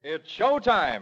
It's showtime.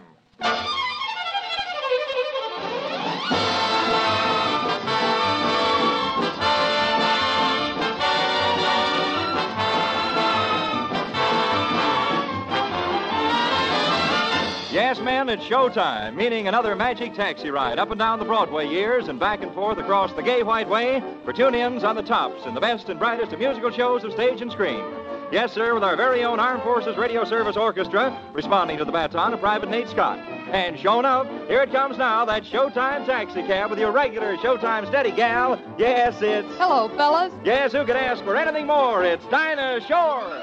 Yes, men, it's showtime, meaning another magic taxi ride up and down the Broadway years and back and forth across the gay white way for tune-ins on the tops and the best and brightest of musical shows of stage and screen. Yes, sir, with our very own Armed Forces Radio Service Orchestra responding to the baton of Private Nate Scott. And showing up, here it comes now, that Showtime taxi cab with your regular Showtime steady gal. Yes, it's... Hello, fellas. Yes, who could ask for anything more? It's Dinah Shore.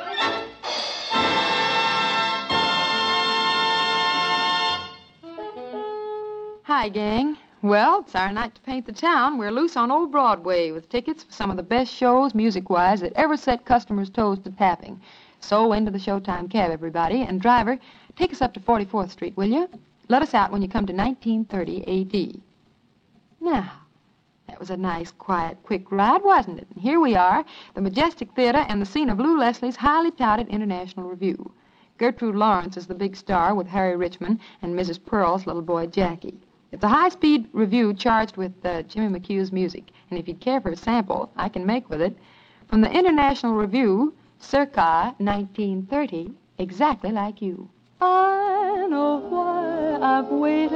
Hi, gang. Well, it's our night to paint the town. We're loose on Old Broadway with tickets for some of the best shows, music-wise, that ever set customers' toes to tapping. So, into the Showtime cab, everybody. And driver, take us up to 44th Street, will you? Let us out when you come to 1930 A.D. Now, that was a nice, quiet, quick ride, wasn't it? And here we are, the Majestic Theater and the scene of Lou Leslie's highly touted International Review. Gertrude Lawrence is the big star with Harry Richmond and Mrs. Pearl's little boy, Jackie. It's a high-speed review charged with Jimmy McHugh's music, and if you'd care for a sample, I can make with it. From the International Review, circa 1930, exactly like you. I know why I've waited,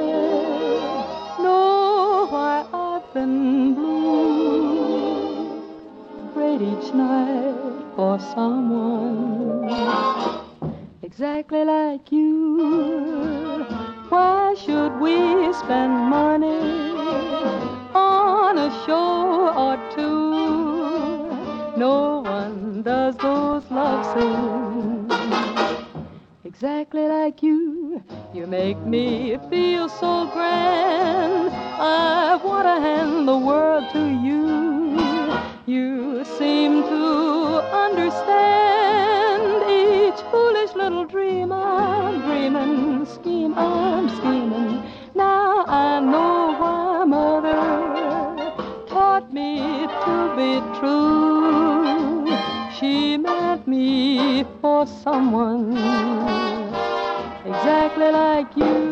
know why I've been blue. Prayed each night for someone exactly like you. Why should we spend money on a show or two? No one does those love scenes exactly like you. You make me feel so grand. I want to hand the world to you. You seem to understand each foolish little dream I'm dreaming, scheme I'm scheming. Now I know why Mother taught me to be true. She meant me for someone exactly like you.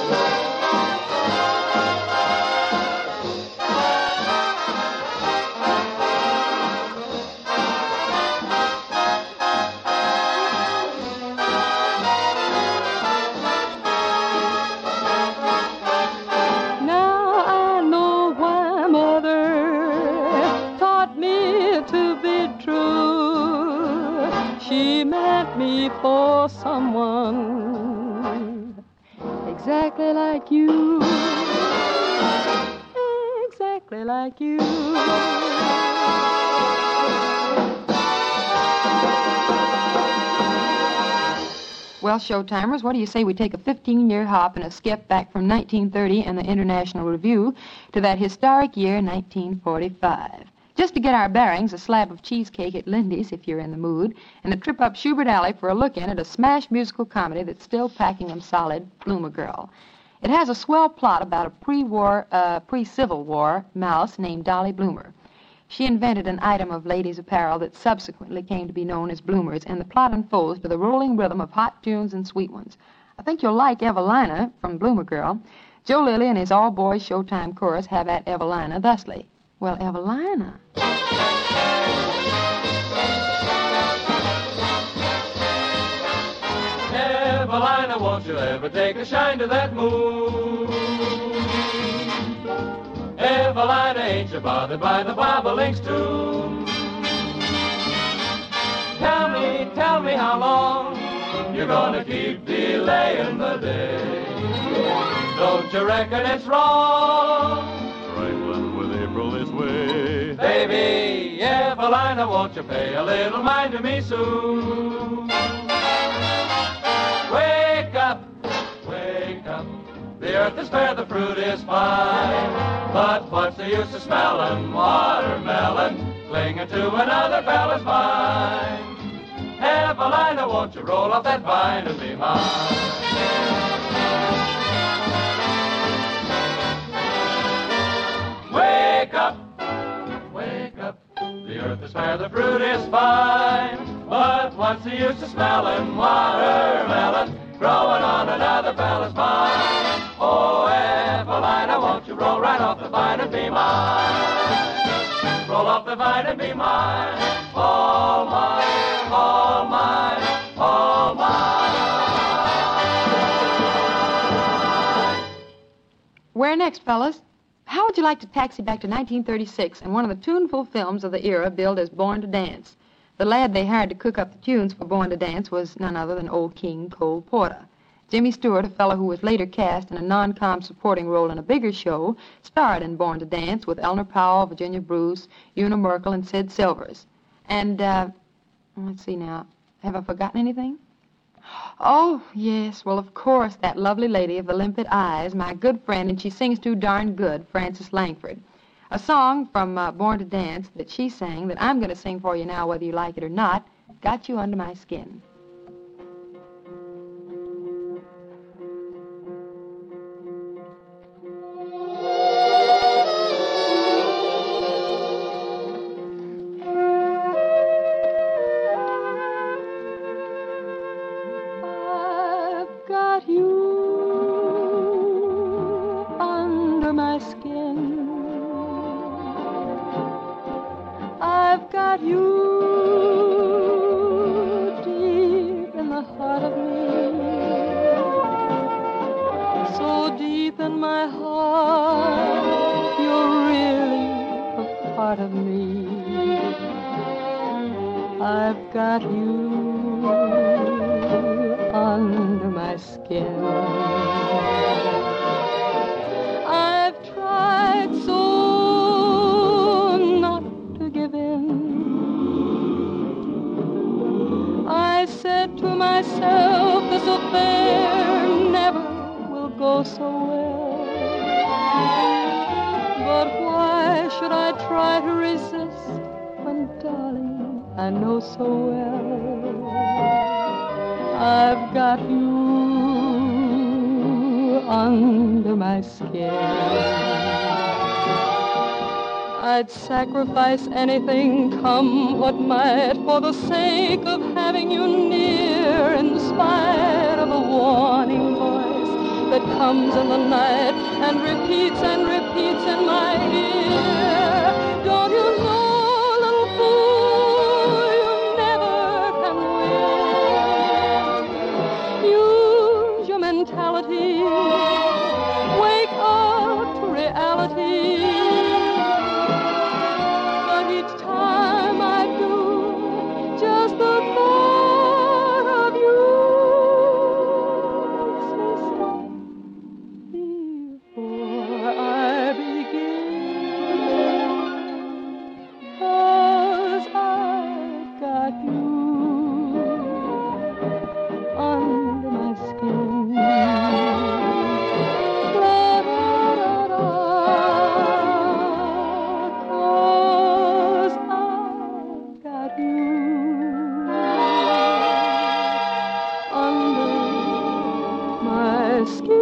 Me for someone exactly like you, exactly like you. Well, Showtimers, what do you say we take a 15-year hop and a skip back from 1930 and the International Review to that historic year, 1945? Just to get our bearings, a slab of cheesecake at Lindy's, if you're in the mood, and a trip up Schubert Alley for a look-in at a smash musical comedy that's still packing 'em solid, Bloomer Girl. It has a swell plot about a pre-Civil War mouse named Dolly Bloomer. She invented an item of ladies' apparel that subsequently came to be known as bloomers, and the plot unfolds to the rolling rhythm of hot tunes and sweet ones. I think you'll like Evelina from Bloomer Girl. Joe Lilly and his all-boys Showtime chorus have at Evelina thusly. Well, Evelina. Evelina, won't you ever take a shine to that moon? Evelina, ain't you bothered by the bobolink's tune? Tell me how long you're gonna keep delaying the day. Don't you reckon it's wrong? Wrangling with April this way. Baby, Evelina, won't you pay a little mind to me soon? Wake up, wake up. The earth is fair, the fruit is fine. But what's the use of smelling watermelon, clinging to another fella's vine? Evelina, won't you roll off that vine and be mine? Wake up, wake up. The earth is fair, the fruit is fine. But what's the use of smelling watermelon growing on another Where next, fellas? How would you like to taxi back to 1936 and one of the tuneful films of the era billed as Born to Dance? The lad they hired to cook up the tunes for Born to Dance was none other than old King Cole Porter. Jimmy Stewart, a fellow who was later cast in a non-com supporting role in a bigger show, starred in Born to Dance with Eleanor Powell, Virginia Bruce, Una Merkel, and Sid Silvers. And, let's see now. Have I forgotten anything? Oh, yes. Well, of course, that lovely lady of the limpid eyes, my good friend, and she sings too darn good, Frances Langford. A song from Born to Dance that she sang that I'm going to sing for you now, whether you like it or not, Got You Under My Skin. I've got you deep in the heart of me, so deep in my heart, you're really a part of me. I've got you under my skin. I've tried so not to give in. I said to myself, this affair never will go so well. But why should I try to resist when, darling, I know so well I've got you under my skin. I'd sacrifice anything, come what might, for the sake of having you near, in spite of a warning voice that comes in the night and repeats in my ear. Don't you know, little fool, you never can win. Use your mentality, wake up to reality. But each time I do, just the thought of you makes me stop before I begin. 'Cause I've got you under my skin. La-da-da-da. 'Cause I've got you under my skin.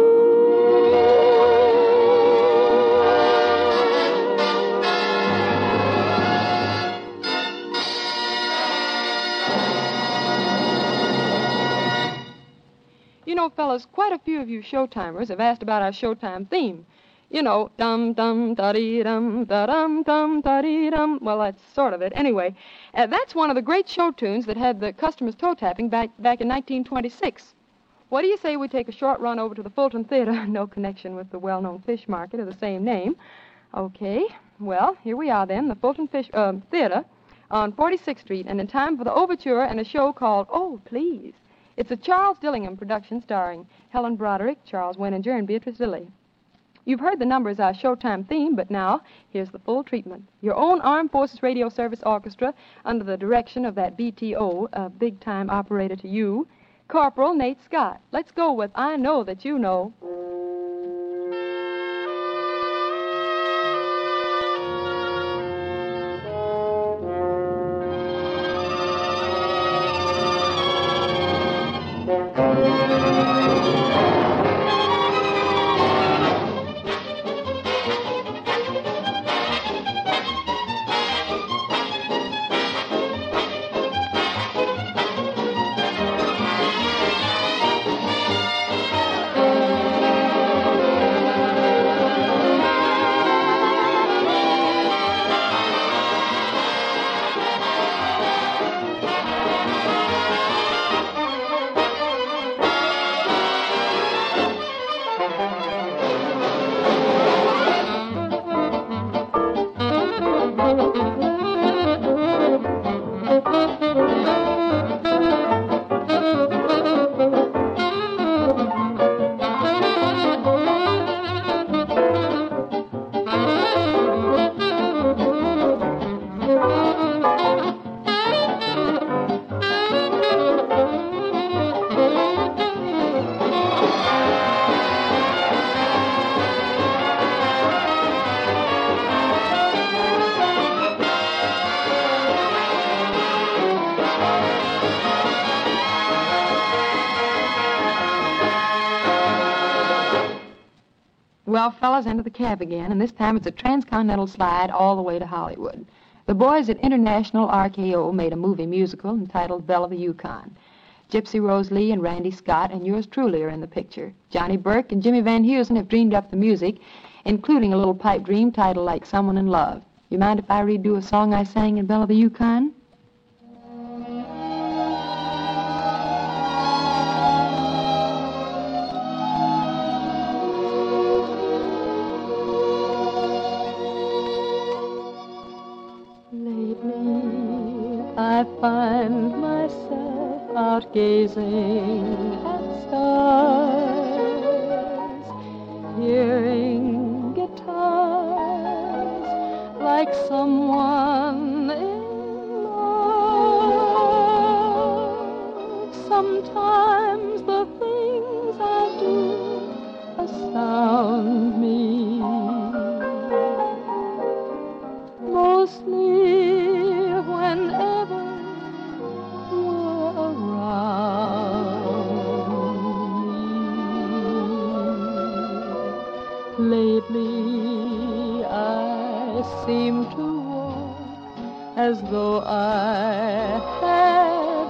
You know, fellas, quite a few of you Showtimers have asked about our Showtime theme. You know, dum-dum-da-dee-dum, da-dum-dum, da-dee-dum. Well, that's sort of it. Anyway, that's one of the great show tunes that had the customers toe-tapping back in 1926. What do you say we take a short run over to the Fulton Theater? No connection with the well-known fish market of the same name. Okay, well, here we are then, the Fulton Theater on 46th Street, and in time for the overture and a show called Oh, Please. It's a Charles Dillingham production starring Helen Broderick, Charles Wenninger, and Beatrice Lilly. You've heard the number as our Showtime theme, but now here's the full treatment. Your own Armed Forces Radio Service Orchestra under the direction of that BTO, a big-time operator to you, Corporal Nate Scott. Let's go with I Know That You Know. Well, fellas, enter the cab again, and this time it's a transcontinental slide all the way to Hollywood. The boys at International RKO made a movie musical entitled Belle of the Yukon. Gypsy Rose Lee and Randy Scott and yours truly are in the picture. Johnny Burke and Jimmy Van Heusen have dreamed up the music, including a little pipe dream titled Like Someone in Love. You mind if I redo a song I sang in Belle of the Yukon? I find myself out gazing at stars, hearing guitars like someone in love. Sometimes the things I do astound me, mostly whenever you're around me. Lately I seem to walk as though I had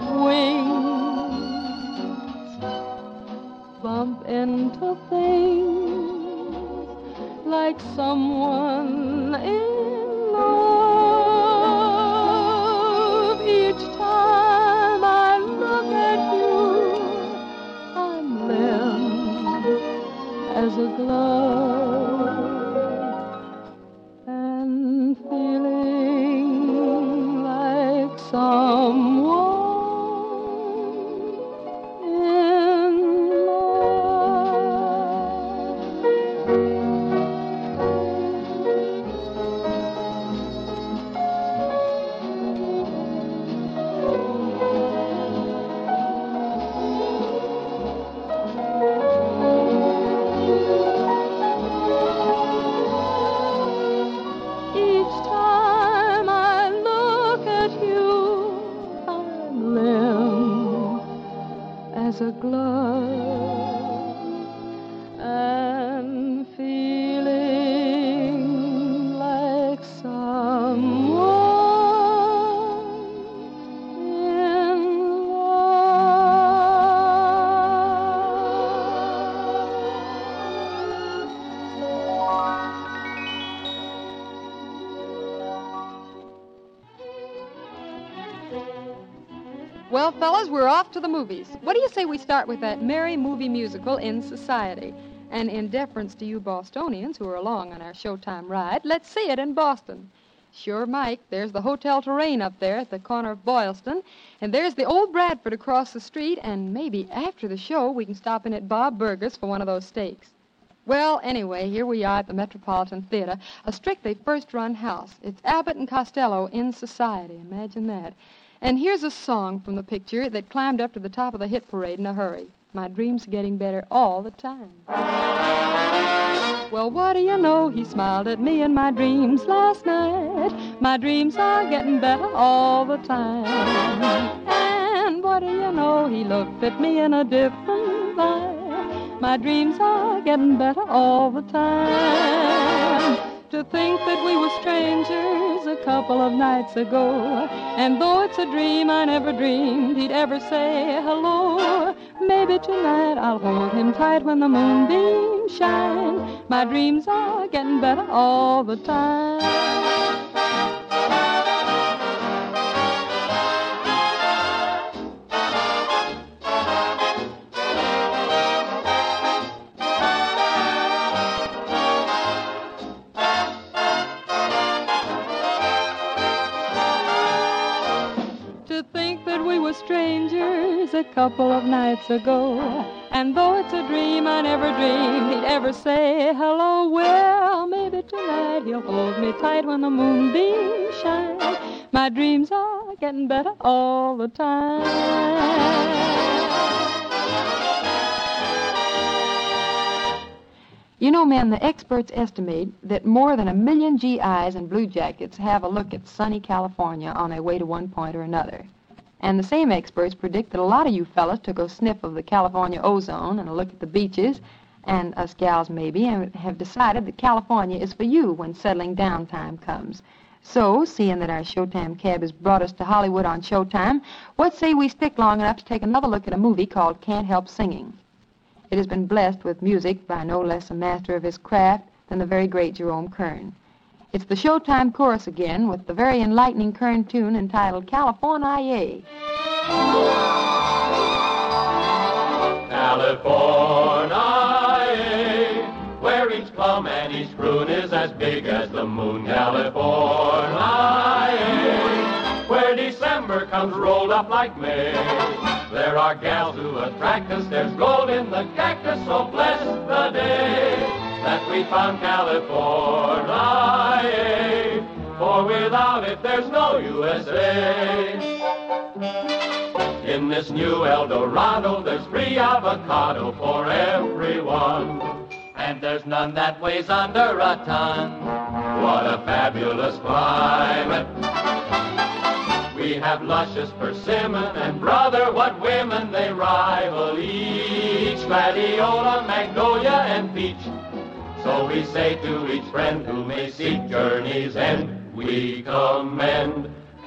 wings, bump into things like someone in love. Each time I look at you, I'm limp as a glove and feeling like someone in a glove and feeling like someone in Well, fellas, we're off to the movies. What do you say we start with that merry movie musical, In Society? And in deference to you Bostonians who are along on our Showtime ride, let's see it in Boston. Sure, Mike, there's the Hotel Terrain up there at the corner of Boylston, and there's the old Bradford across the street, and maybe after the show we can stop in at Bob Burgers for one of those steaks. Well, anyway, here we are at the Metropolitan Theater, a strictly first-run house. It's Abbott and Costello, In Society. Imagine that. And here's a song from the picture that climbed up to the top of the hit parade in a hurry. My dreams are getting better all the time. Well, what do you know? He smiled at me in my dreams last night. My dreams are getting better all the time. And what do you know? He looked at me in a different light. My dreams are getting better all the time. To think that we were strangers a couple of nights ago, and though it's a dream, I never dreamed he'd ever say hello. Maybe tonight I'll hold him tight when the moonbeams shine. My dreams are getting better all the time. Strangers a couple of nights ago, and though it's a dream, I never dreamed he'd ever say hello. Well, maybe tonight he'll hold me tight when the moonbeams shine. My dreams are getting better all the time. You know, men, the experts estimate that more than 1 million GIs and Blue Jackets have a look at sunny California on their way to one point or another. And the same experts predict that a lot of you fellas took a sniff of the California ozone and a look at the beaches and us gals maybe, and have decided that California is for you when settling down time comes. So, seeing that our Showtime cab has brought us to Hollywood on Showtime, what say we stick long enough to take another look at a movie called Can't Help Singing? It has been blessed with music by no less a master of his craft than the very great Jerome Kern. It's the Showtime chorus again with the very enlightening Kern tune entitled California. California, where each plum and each prune is as big as the moon. California, where December comes rolled up like May. There are gals who attract us, there's gold in the cactus, so bless the day that we found California, for without it there's no USA. In this new El Dorado, there's free avocado for everyone, and there's none that weighs under a ton. What a fabulous climate. We have luscious persimmon, and brother, what women, they rival each. Gladiola, magnolia, and peach. So we say to each friend who may seek journey's end, we commend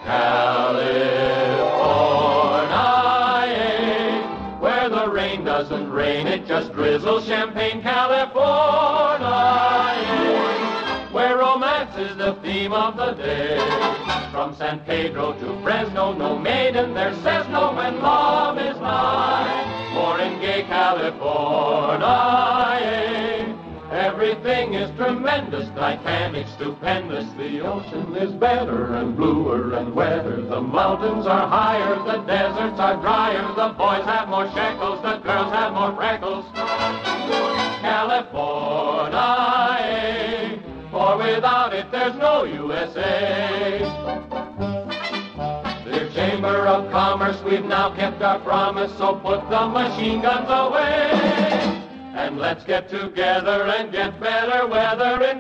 California, where the rain doesn't rain, it just drizzles. Champagne, California, where romance is the theme of the day. From San Pedro to Fresno, no maiden there says no when love is nigh. For in gay California, everything is tremendous, Titanic, stupendous. The ocean is better and bluer and wetter. The mountains are higher, the deserts are drier. The boys have more shekels, the girls have more freckles. California, for without it there's no USA. Dear Chamber of Commerce, we've now kept our promise, so put the machine guns away. And let's get together and get better weather in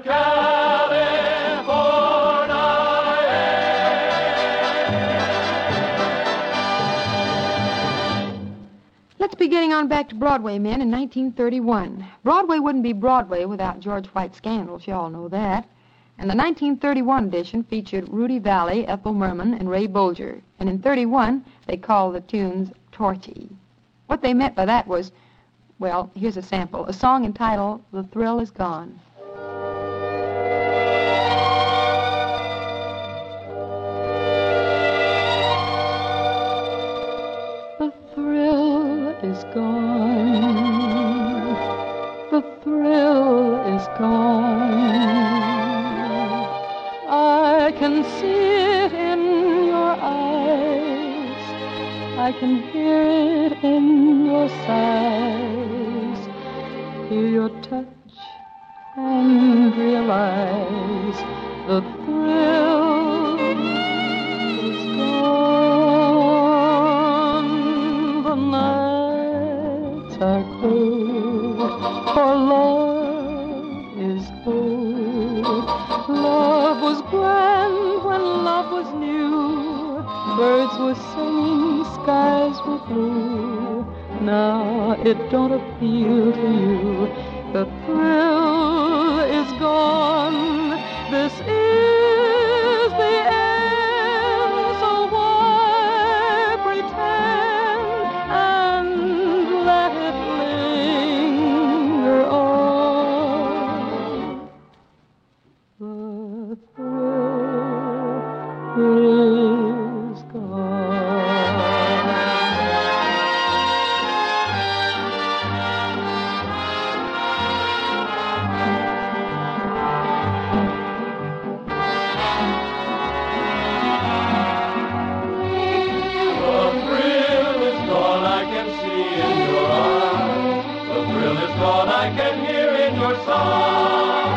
California. Let's be getting on back to Broadway, men, in 1931. Broadway wouldn't be Broadway without George White's scandals, you all know that. And the 1931 edition featured Rudy Valley, Ethel Merman, and Ray Bolger. And in 31, they called the tunes Torchy. What they meant by that was, well, here's a sample, a song entitled The Thrill Is Gone. The thrill is gone. The thrill is gone. I can see it in your eyes. I can hear it in your sighs. Hear your touch and realize the thrill is gone. The nights are cold, for love is old. Love was grand when love was new. Birds were singing, skies were blue. Now it don't appeal to you. The thrill is gone. This is the end, so why pretend and let it linger on? The thrill is gone. I can hear in your song.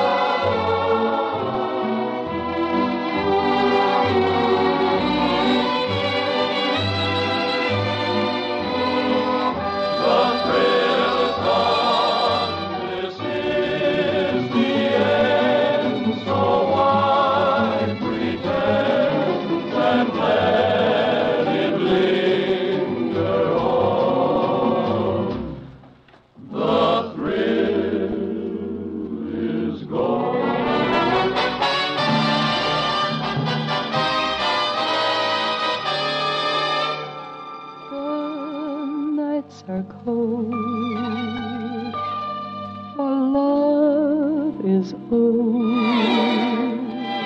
The thrill is gone. This is the end. So why pretend and let it linger on? The thrill years old.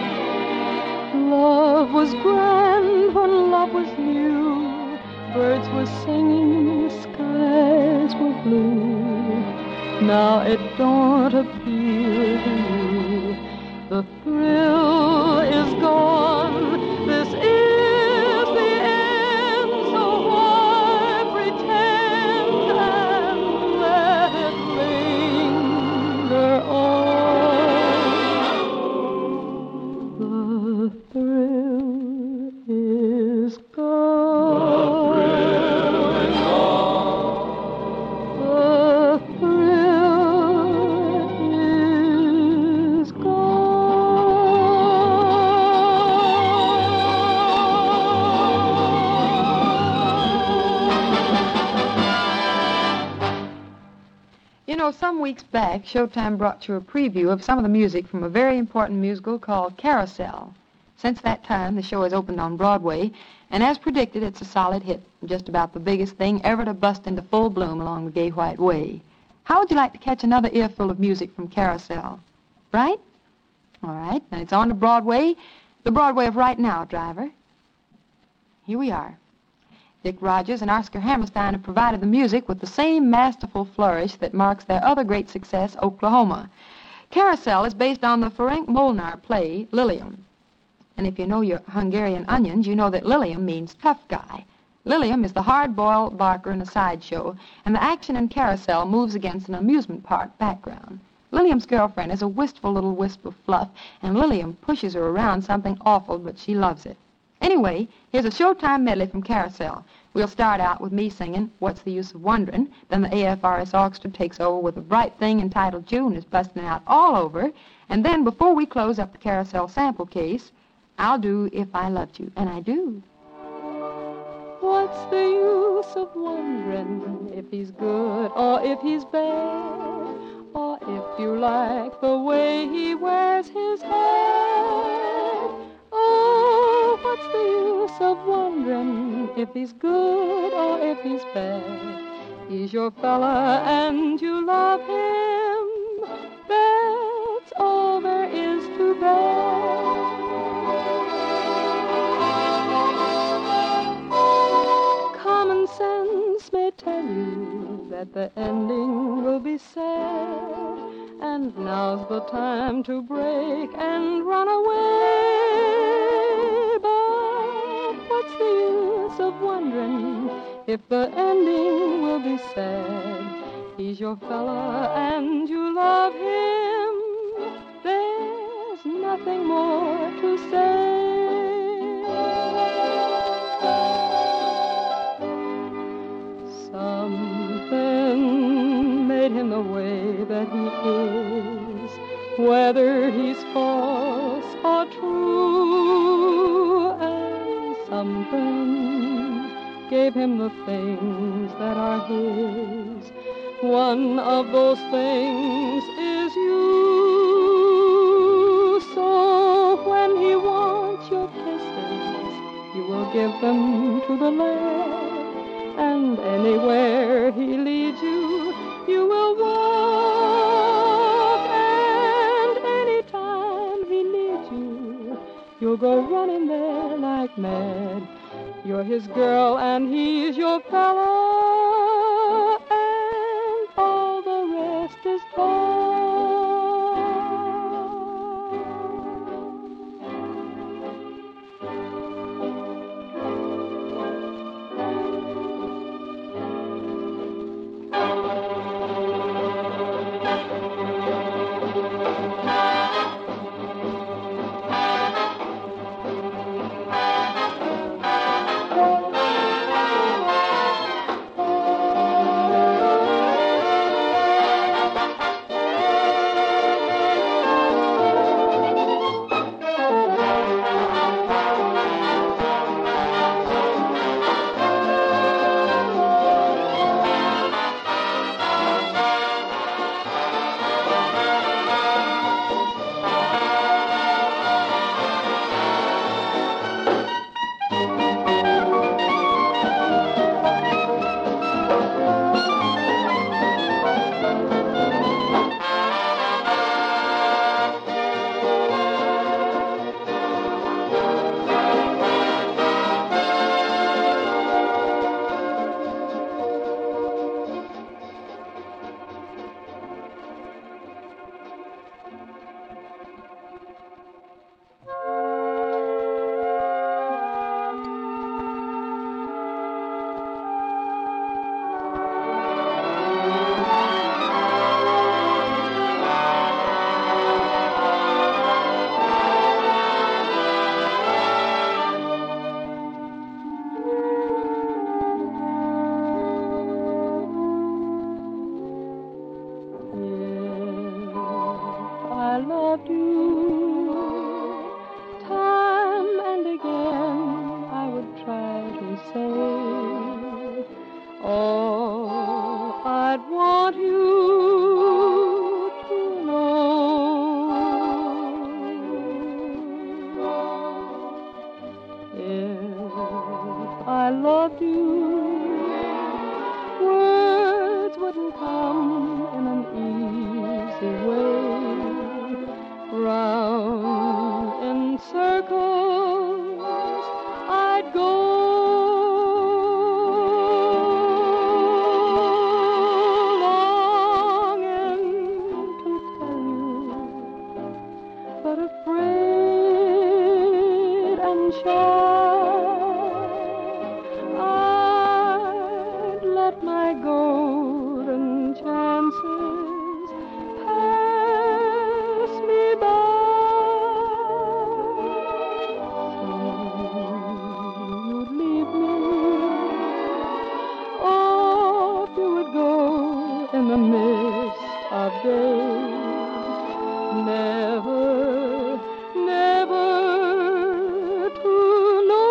Love was grand when love was new. Birds were singing, skies were blue. Now it don't appeal to you. The thrill is gone. This is the end. So why pretend and let it linger on? The thrill is gone. The thrill is You know, some weeks back, Showtime brought you a preview of some of the music from a very important musical called Carousel. Since that time, the show has opened on Broadway, and as predicted, it's a solid hit, just about the biggest thing ever to bust into full bloom along the Gay White Way. How would you like to catch another earful of music from Carousel? Right? All right, then it's on to Broadway, the Broadway of right now, driver. Here we are. Dick Rogers and Oscar Hammerstein have provided the music with the same masterful flourish that marks their other great success, Oklahoma. Carousel is based on the Ferenc Molnar play, Lilium. And if you know your Hungarian onions, you know that Lilium means tough guy. Lilium is the hard-boiled barker in a sideshow, and the action in Carousel moves against an amusement park background. Lilium's girlfriend is a wistful little wisp of fluff, and Lilium pushes her around something awful, but she loves it. Anyway, here's a Showtime medley from Carousel. We'll start out with me singing What's the Use of Wonderin', then the AFRS Orchestra takes over with a bright thing entitled June is busting out all over, and then before we close up the Carousel sample case, I'll do If I Loved You, and I do. What's the use of wondering if he's good or if he's bad, or if you like the way he wears his hat? Oh, what's the use of wondering if he's good or if he's bad? He's your fella and you love him. That's all there is to that. Common sense may tell you that the ending will be sad, and now's the time to break and run away. But what's the use of wondering if the ending will be sad? He's your fella and you love him. There's nothing more to say. Something made him the way that he is, whether he's false or true, and something gave him the things that are his. One of those things is you. So when he wants your kisses, you will give them to the lad. And anywhere he leads you, you will walk. And anytime he needs you, you'll go running there like mad. You're his girl and he's your fella, and all the rest is talk. loved you. Time and again I would try to say, oh, I'd want you to know. If I loved you, words wouldn't come in an easy way. Round in circles I'd go, longing to tell you, but afraid and shy. I'd let my golden chances pass me by. So you'd leave me, off you would go in the mist of days. Never, never to know.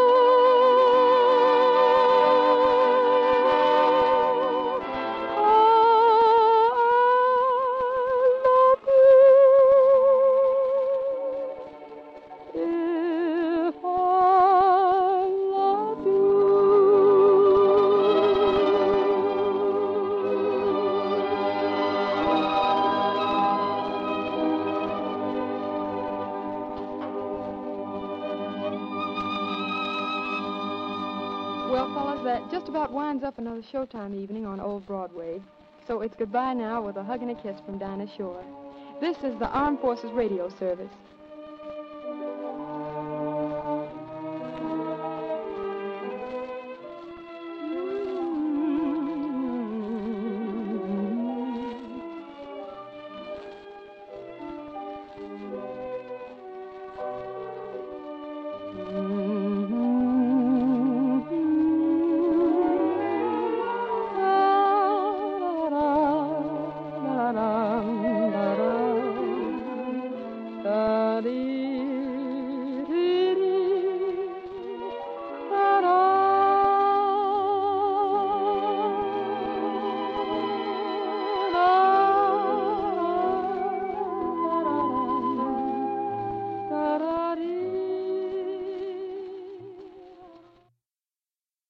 Well, fellas, that just about winds up another Showtime evening on Old Broadway. So it's goodbye now with a hug and a kiss from Dinah Shore. This is the Armed Forces Radio Service.